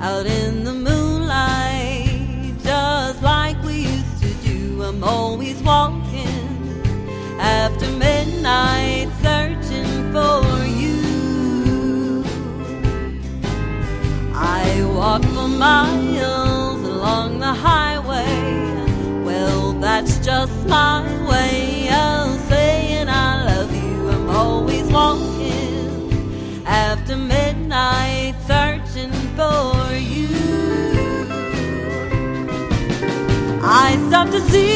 out in the moonlight, just like we used to do. I'm always walking after midnight, searching for you. I walk for miles along the highway. Well, that's just my way of saying I love you. I'm always walking after midnight, searching for you. I stopped to see